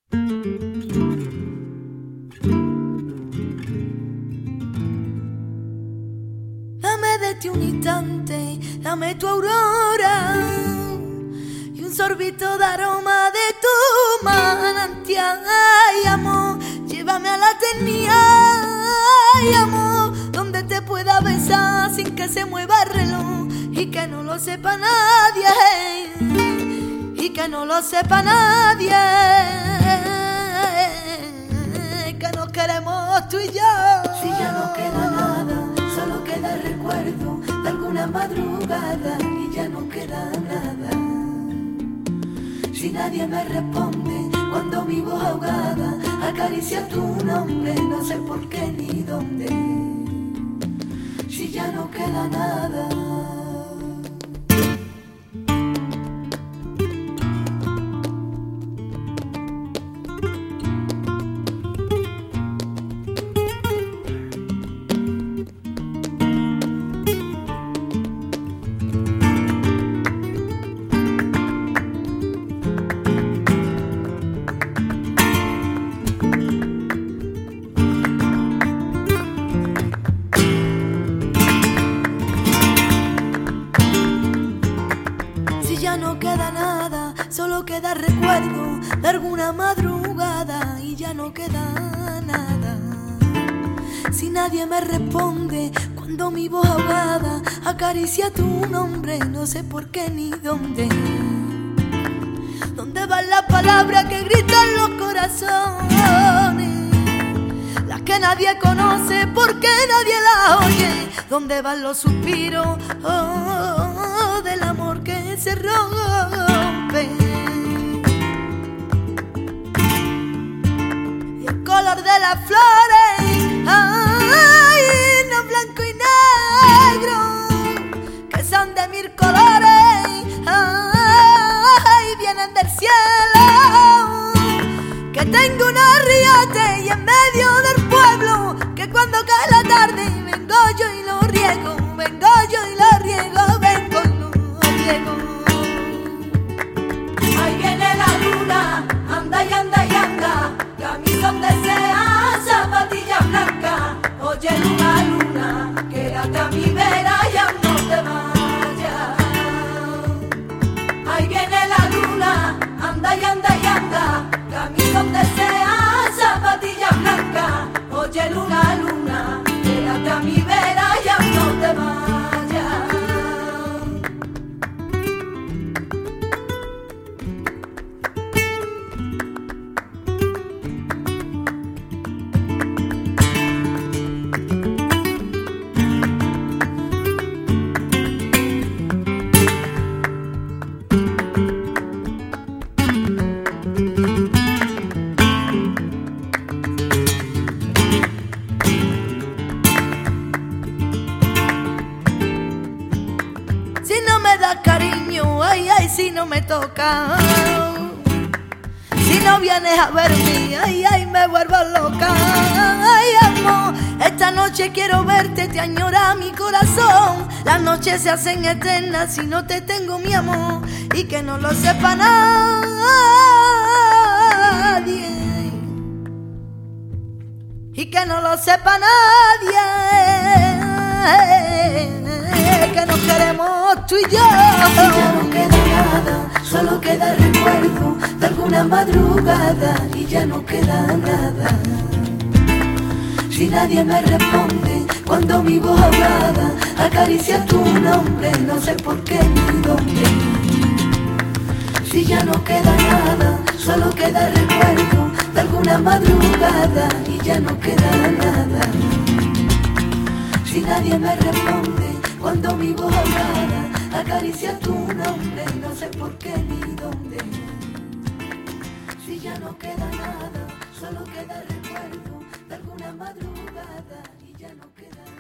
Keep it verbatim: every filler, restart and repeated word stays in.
Dame de ti un instante, dame tu aurora y un sorbito de aroma de tu manantial. Ay, amor, llévame a la eternidad. Ay, amor, donde te pueda besar sin que se mueva el reloj y que no lo sepa nadie, y que no lo sepa nadie, que nos queremos tú y yo. Si ya no queda nada, solo queda el recuerdo de alguna madrugada y ya no queda nada. Si nadie me responde cuando mi voz ahogada acaricia tu nombre, no sé por qué ni dónde. Si ya no queda nada. Solo queda recuerdo de alguna madrugada y ya no queda nada. Si nadie me responde cuando mi voz ahogada acaricia tu nombre, no sé por qué ni dónde. ¿Dónde van las palabras que gritan los corazones? Las que nadie conoce porque nadie las oye. ¿Dónde van los suspiros oh, del amor que se rompe? Y el color de las flores, ay, no blanco y negro, que son de mil colores, ay, vienen del cielo. Que tengo un arriate y en medio del pueblo, que cuando cae la tarde vengo yo y lo riego, vengo yo y lo riego, vengo y lo riego. Ahí viene la luna, anda y anda y anda, que a mí donde sea zapatillas blancas. Oye luna, luna, quédate a mi vera, ya no te vayas. Ahí viene la luna, anda y anda y anda, que a mí donde sea zapatillas blancas. Oye luna, luna, quédate a mi vera, ya no te vayas. Cariño, ay, ay, si no me toca, si no vienes a verme, ay, ay, me vuelvo loca. Ay, amor, esta noche quiero verte, te añora mi corazón. Las noches se hacen eternas si no te tengo, mi amor, y que no lo sepa nadie, y que no lo sepa nadie, que nos queremos tú y yo. Ya no queda nada, solo queda el recuerdo de alguna madrugada y ya no queda nada. Si nadie me responde cuando mi voz hablada acaricia tu nombre, no sé por qué ni dónde. Si ya no queda nada, solo queda el recuerdo de alguna madrugada y ya no queda nada. Si nadie me responde cuando mi voz hablada acaricia tu nombre, no sé por qué ni dónde. Si ya no queda nada, solo queda el recuerdo de alguna madrugada y ya no queda nada.